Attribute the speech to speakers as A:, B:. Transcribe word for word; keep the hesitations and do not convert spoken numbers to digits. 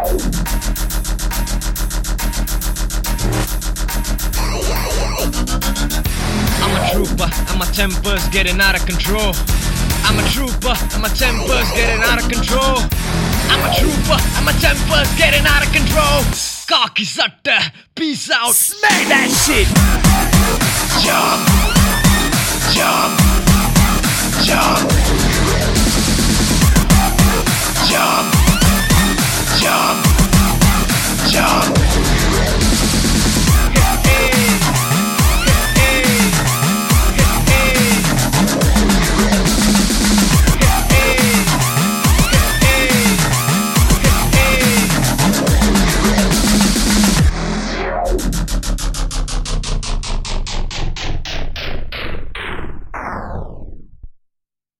A: I'm a trooper and my temper's getting out of control. I'm a trooper and my temper's getting out of control. I'm a trooper and my temper's getting out of control. Khaki satta, peace out.
B: Smack that shit.
A: Jump, jump, jump.